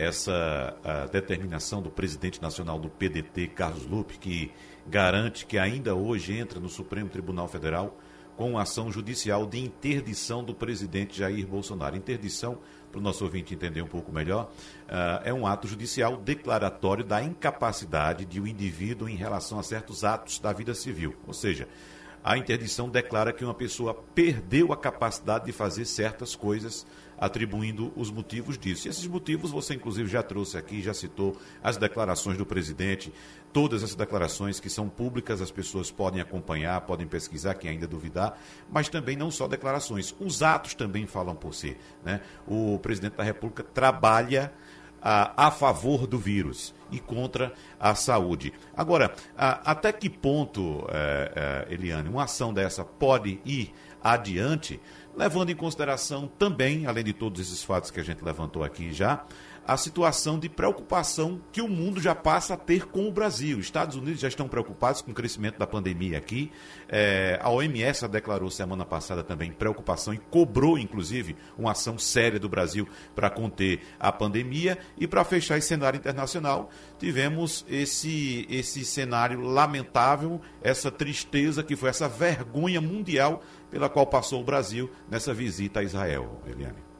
Essa a determinação do presidente nacional do P D T, Carlos Lupe, que garante que ainda hoje entra no Supremo Tribunal Federal com ação judicial de interdição do presidente Jair Bolsonaro. Interdição, para o nosso ouvinte entender um pouco melhor, uh, é um ato judicial declaratório da incapacidade de um indivíduo em relação a certos atos da vida civil. Ou seja, a interdição declara que uma pessoa perdeu a capacidade de fazer certas coisas, atribuindo os motivos disso. E esses motivos você, inclusive, já trouxe aqui, já citou as declarações do presidente, todas essas declarações que são públicas, as pessoas podem acompanhar, podem pesquisar, quem ainda duvidar, mas também não só declarações, os atos também falam por si, né? O presidente da República trabalha a, a favor do vírus e contra a saúde. Agora, a, até que ponto, é, é, Eliane, uma ação dessa pode ir adiante, levando em consideração também, além de todos esses fatos que a gente levantou aqui já, a situação de preocupação que o mundo já passa a ter com o Brasil. Estados Unidos já estão preocupados com o crescimento da pandemia aqui. É, a O M S declarou semana passada também preocupação e cobrou, inclusive, uma ação séria do Brasil para conter a pandemia. E para fechar esse cenário internacional, tivemos esse, esse cenário lamentável, essa tristeza que foi essa vergonha mundial pela qual passou o Brasil nessa visita a Israel, Eliane.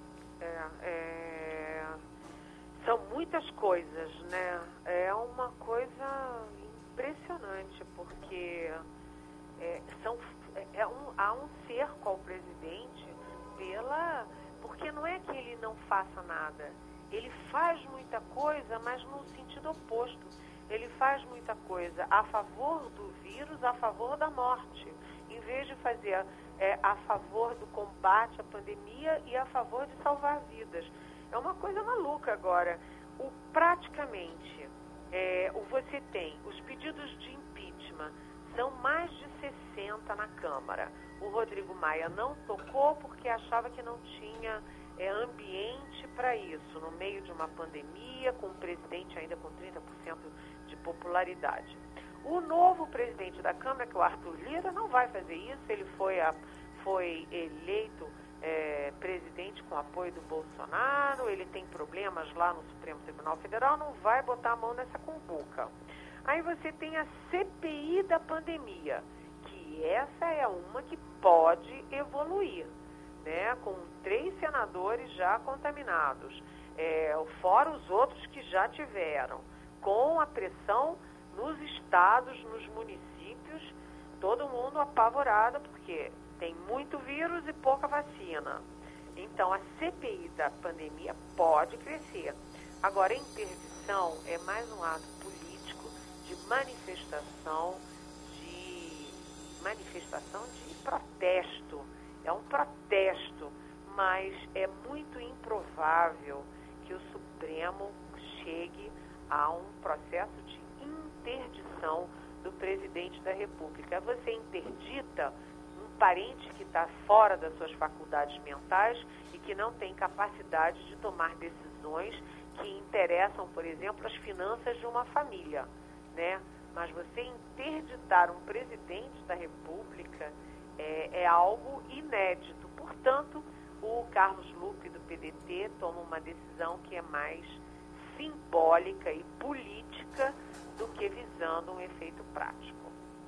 São muitas coisas, né? É uma coisa impressionante, porque é, são, é um, há um cerco ao presidente pela... Porque não é que ele não faça nada. Ele faz muita coisa, mas no sentido oposto. Ele faz muita coisa a favor do vírus, a favor da morte, em vez de fazer é, a favor do combate à pandemia e a favor de salvar vidas. É uma coisa maluca agora. O, praticamente, é, o, você tem os pedidos de impeachment, são mais de sessenta na Câmara. O Rodrigo Maia não tocou porque achava que não tinha é, ambiente para isso, no meio de uma pandemia, com o presidente ainda com trinta por cento de popularidade. O novo presidente da Câmara, que é o Arthur Lira, não vai fazer isso. Ele foi, a, foi eleito... É, presidente com apoio do Bolsonaro, ele tem problemas lá no Supremo Tribunal Federal, não vai botar a mão nessa cumbuca. Aí você tem a C P I da pandemia, que essa é uma que pode evoluir, né, com três senadores já contaminados, é, fora os outros que já tiveram, com a pressão nos estados, nos municípios, todo mundo apavorado, porque tem muito vírus e pouca vacina. Então, a C P I da pandemia pode crescer. Agora, a interdição é mais um ato político de manifestação, de manifestação de protesto. É um protesto, mas é muito improvável que o Supremo chegue a um processo de interdição do presidente da República. Você interdita parente que está fora das suas faculdades mentais e que não tem capacidade de tomar decisões que interessam, por exemplo, as finanças de uma família, né? Mas você interditar um presidente da República é, é algo inédito. Portanto, o Carlos Lupe do P D T toma uma decisão que é mais simbólica e política do que visando um efeito prático.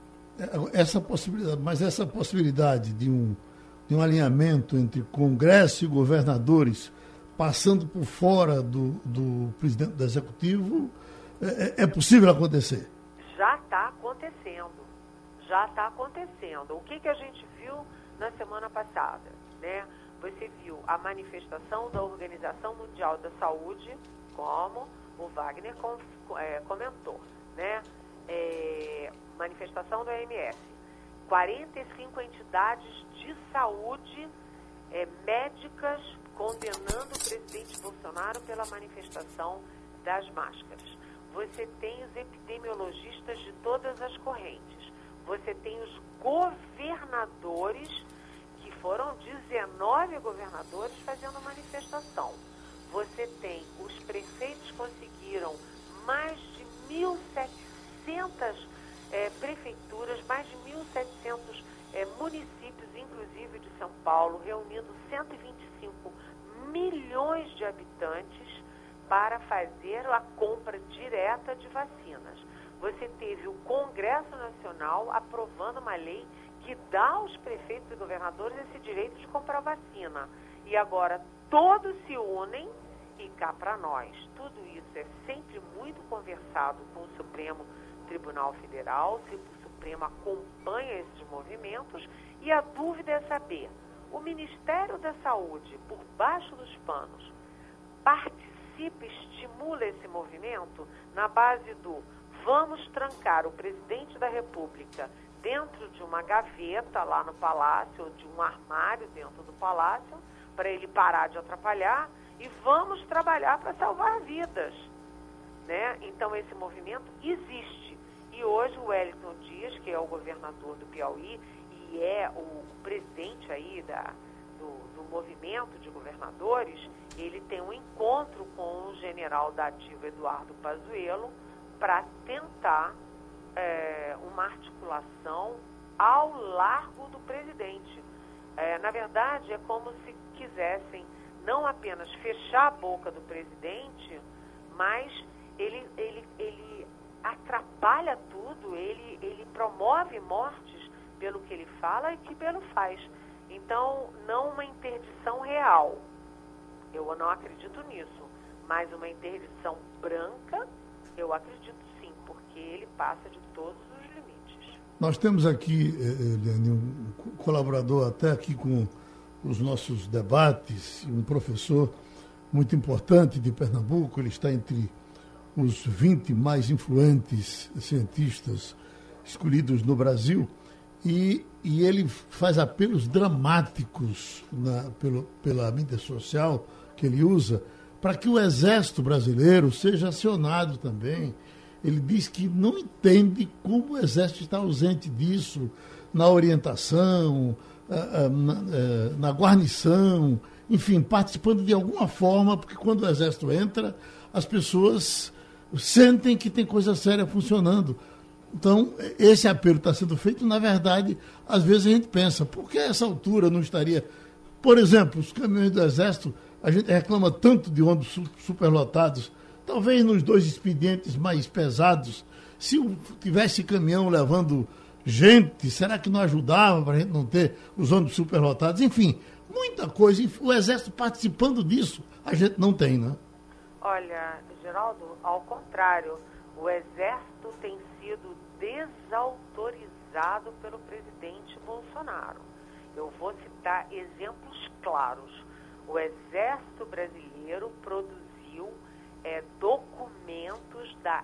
Essa possibilidade, mas essa possibilidade de um, de um alinhamento entre Congresso e governadores, passando por fora do, do presidente do Executivo, é, é possível acontecer? Já está acontecendo. Já está acontecendo. O que, que a gente viu na semana passada, né? Você viu a manifestação da Organização Mundial da Saúde, como o Wagner com, é, comentou, né? É, manifestação da O M S, quarenta e cinco entidades de saúde é, médicas condenando o presidente Bolsonaro pela manifestação das máscaras. Você tem os epidemiologistas de todas as correntes. Você tem os governadores, que foram dezenove governadores fazendo manifestação. Você tem os prefeitos conseguiram mais de mil e setecentas É, prefeituras, mais de mil e setecentos é, municípios, inclusive de São Paulo, reunindo cento e vinte e cinco milhões de habitantes para fazer a compra direta de vacinas. Você teve o Congresso Nacional aprovando uma lei que dá aos prefeitos e governadores esse direito de comprar vacina. E agora todos se unem e cá para nós. Tudo isso é sempre muito conversado com o Supremo Tribunal Federal, se o Supremo acompanha esses movimentos, e a dúvida é saber, o Ministério da Saúde, por baixo dos panos, participa, estimula esse movimento na base do vamos trancar o presidente da República dentro de uma gaveta lá no Palácio, ou de um armário dentro do Palácio, para ele parar de atrapalhar, e vamos trabalhar para salvar vidas, né? Então esse movimento existe. E hoje o Wellington Dias, que é o governador do Piauí e é o presidente aí da, do, do movimento de governadores, ele tem um encontro com o general da ativa Eduardo Pazuello para tentar é, uma articulação ao largo do presidente. É, na verdade, é como se quisessem não apenas fechar a boca do presidente, mas ele, ele, ele atrapalha tudo, ele, ele promove mortes pelo que ele fala e que pelo faz. Então, não uma interdição real, eu não acredito nisso, mas uma interdição branca, eu acredito sim, porque ele passa de todos os limites. Nós temos aqui, Eliane, um colaborador até aqui com os nossos debates, um professor muito importante de Pernambuco, ele está entre os vinte mais influentes cientistas escolhidos no Brasil, e, e ele faz apelos dramáticos na, pelo, pela mídia social que ele usa, para que o Exército Brasileiro seja acionado também. Ele diz que não entende como o Exército está ausente disso, na orientação, na, na guarnição, enfim, participando de alguma forma, porque quando o Exército entra, as pessoas sentem que tem coisa séria funcionando. Então, esse apelo está sendo feito, na verdade, às vezes a gente pensa, por que a essa altura não estaria... Por exemplo, os caminhões do Exército, a gente reclama tanto de ônibus superlotados, talvez nos dois expedientes mais pesados, se tivesse caminhão levando gente, será que não ajudava para a gente não ter os ônibus superlotados? Enfim, muita coisa. O Exército participando disso, a gente não tem, né? Olha, Geraldo, ao contrário, o Exército tem sido desautorizado pelo presidente Bolsonaro. Eu vou citar exemplos claros. O Exército Brasileiro produziu é, documentos da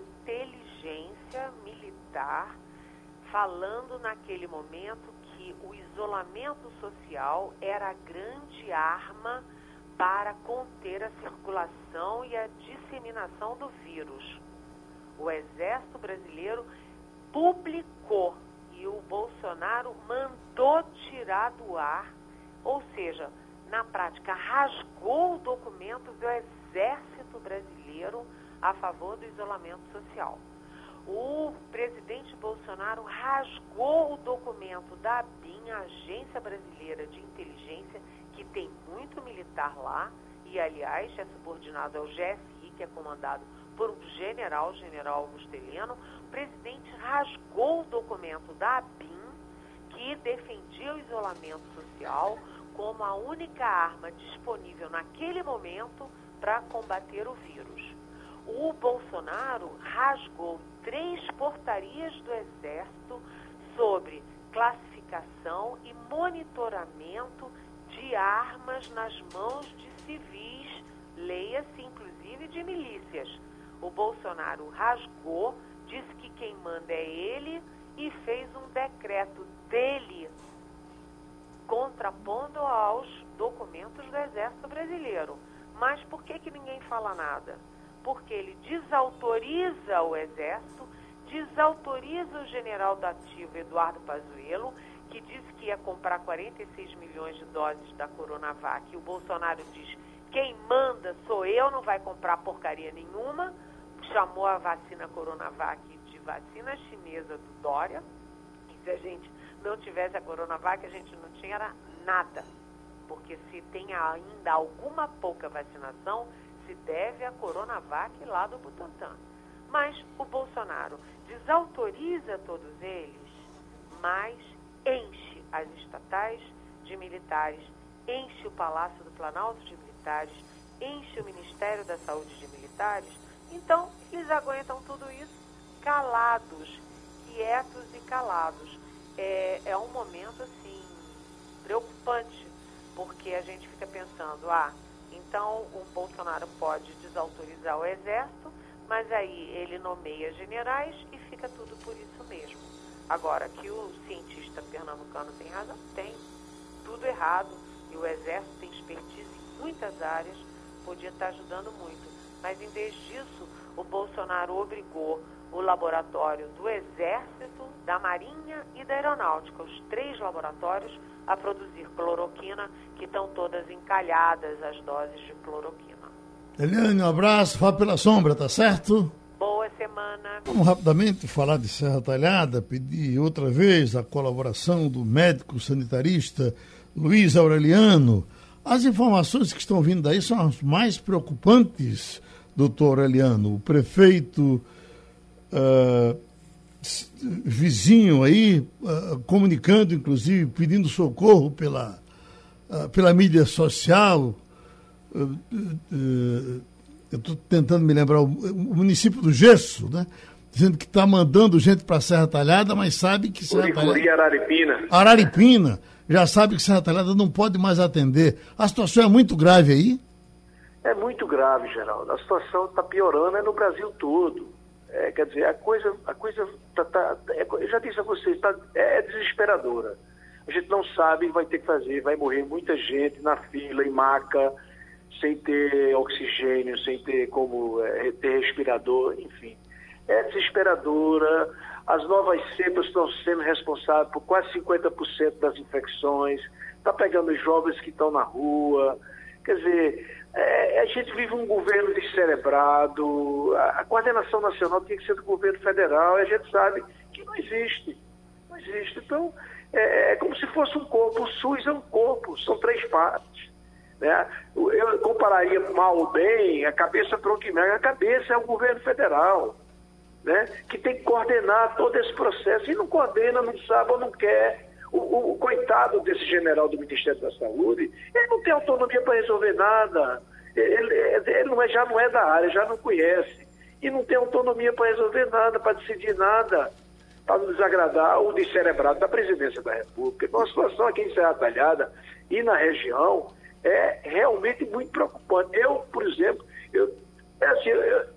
inteligência militar falando naquele momento que o isolamento social era a grande arma para conter a circulação e a disseminação do vírus. O Exército Brasileiro publicou e o Bolsonaro mandou tirar do ar, ou seja, na prática, rasgou o documento do Exército Brasileiro a favor do isolamento social. O presidente Bolsonaro rasgou o documento da ABIN, a Agência Brasileira de Inteligência, que tem muito militar lá, e, aliás, é subordinado ao G S I, que é comandado por um general, general Augusto Heleno. O presidente rasgou o documento da ABIN, que defendia o isolamento social como a única arma disponível naquele momento para combater o vírus. O Bolsonaro rasgou três portarias do Exército sobre classificação e monitoramento de armas nas mãos de civis, leia-se inclusive de milícias. O Bolsonaro rasgou, disse que quem manda é ele e fez um decreto dele contrapondo aos documentos do Exército Brasileiro. Mas por que que ninguém fala nada? Porque ele desautoriza o Exército, desautoriza o general da ativa Eduardo Pazuello, que disse que ia comprar quarenta e seis milhões de doses da Coronavac, e o Bolsonaro diz, quem manda sou eu, não vai comprar porcaria nenhuma, chamou a vacina Coronavac de vacina chinesa do Dória, e se a gente não tivesse a Coronavac, a gente não tinha nada, porque se tem ainda alguma pouca vacinação, se deve à Coronavac lá do Butantan. Mas o Bolsonaro desautoriza todos eles, mas enche as estatais de militares, enche o Palácio do Planalto de militares, enche o Ministério da Saúde de militares. Então, eles aguentam tudo isso calados, quietos e calados. É, é um momento, assim, preocupante, porque a gente fica pensando, ah, então o Bolsonaro pode desautorizar o Exército, mas aí ele nomeia generais e fica tudo por isso mesmo. Agora, que o cientista pernambucano tem razão, tem tudo errado, e o Exército tem expertise em muitas áreas, podia estar ajudando muito. Mas, em vez disso, o Bolsonaro obrigou o laboratório do Exército, da Marinha e da Aeronáutica, os três laboratórios, a produzir cloroquina, que estão todas encalhadas, as doses de cloroquina. Eliane, um abraço, vá pela sombra, tá certo? Boa semana. Vamos rapidamente falar de Serra Talhada, pedir outra vez a colaboração do médico sanitarista Luiz Aureliano. As informações que estão vindo daí são as mais preocupantes, doutor Aureliano. O prefeito uh, vizinho aí, uh, comunicando, inclusive, pedindo socorro pela, uh, pela mídia social. Uh, uh, eu estou tentando me lembrar, o, o município do Gesso, né? Dizendo que está mandando gente para Serra Talhada, mas sabe que Serra Talhada... Araripina. Araripina, já sabe que Serra Talhada não pode mais atender. A situação é muito grave aí? É muito grave, Geraldo. A situação está piorando é no Brasil todo. É, quer dizer, a coisa, a coisa tá, tá, é, eu já disse a vocês, tá, é desesperadora. A gente não sabe o que vai ter que fazer, vai morrer muita gente na fila, em maca, sem ter oxigênio, sem ter como é, ter respirador, enfim. É desesperadora. As novas cepas estão sendo responsáveis por quase cinquenta por cento das infecções. Está pegando os jovens que estão na rua. Quer dizer, é, a gente vive um governo descerebrado. A, a coordenação nacional tem que ser do governo federal. E a gente sabe que não existe. Não existe. Então, é, é como se fosse um corpo. O SUS é um corpo. São três partes. Né? Eu compararia mal ou bem a cabeça para o que mega. A cabeça é o governo federal, né? Que tem que coordenar todo esse processo. E não coordena, não sabe ou não quer. O, o, o coitado desse general do Ministério da Saúde, ele não tem autonomia para resolver nada. Ele, ele não é, já não é da área, já não conhece. E não tem autonomia para resolver nada, para decidir nada, para não desagradar o descerebrado da Presidência da República. Então, a situação aqui em Serra Talhada e na região é realmente muito preocupante. Eu, por exemplo, eu é assim,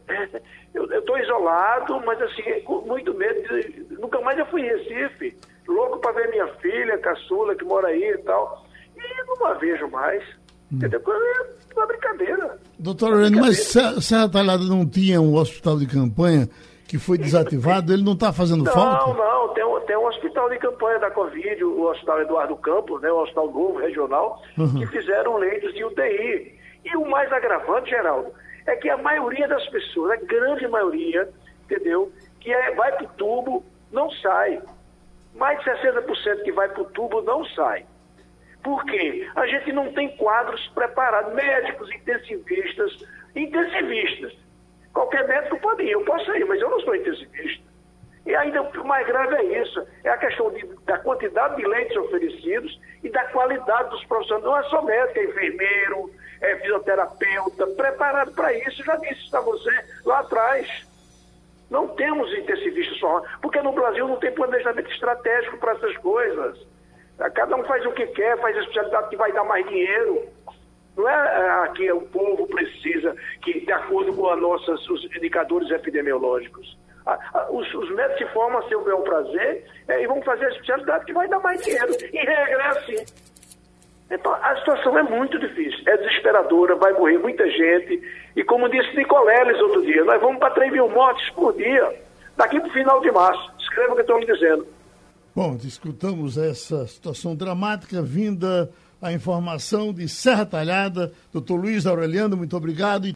eu estou isolado, mas assim, com muito medo. De, nunca mais eu fui em Recife, louco para ver minha filha, caçula, que mora aí e tal. E não a vejo mais. Hum. Entendeu? É uma brincadeira. Doutor Aureliano, mas Serra Talhada não tinha um hospital de campanha que foi desativado? Ele não está fazendo não, falta? Não, não. Tem um, tem um hospital de campanha da Covid, o Hospital Eduardo Campos, né, o Hospital Novo, regional, uhum. que fizeram leitos de U T I. E o mais agravante, Geraldo, é que a maioria das pessoas, a grande maioria, entendeu, que é, vai para o tubo, não sai. Mais de sessenta por cento que vai para o tubo não sai. Por quê? A gente não tem quadros preparados, médicos, intensivistas, intensivistas. Qualquer médico pode ir, eu posso ir, mas eu não sou intensivista. E ainda o mais grave é isso, é a questão de, da quantidade de leitos oferecidos e da qualidade dos profissionais. Não é só médico, é enfermeiro, é fisioterapeuta, preparado para isso. Já disse isso a você lá atrás. Não temos intensivistas só, porque no Brasil não tem planejamento estratégico para essas coisas. Cada um faz o que quer, faz a especialidade que vai dar mais dinheiro. Não é que o povo precisa, que de acordo com a nossa, os indicadores epidemiológicos. Os, os médicos se formam a seu bel prazer é, e vão fazer a especialidade que vai dar mais dinheiro. E regra é assim. Então, a situação é muito difícil, é desesperadora, vai morrer muita gente. E como disse Nicoleles outro dia, nós vamos para três mil mortes por dia, daqui para o final de março. Escreva o que eu estou lhe dizendo. Bom, discutamos essa situação dramática vinda a informação de Serra Talhada. Doutor Luiz Aureliano, muito obrigado.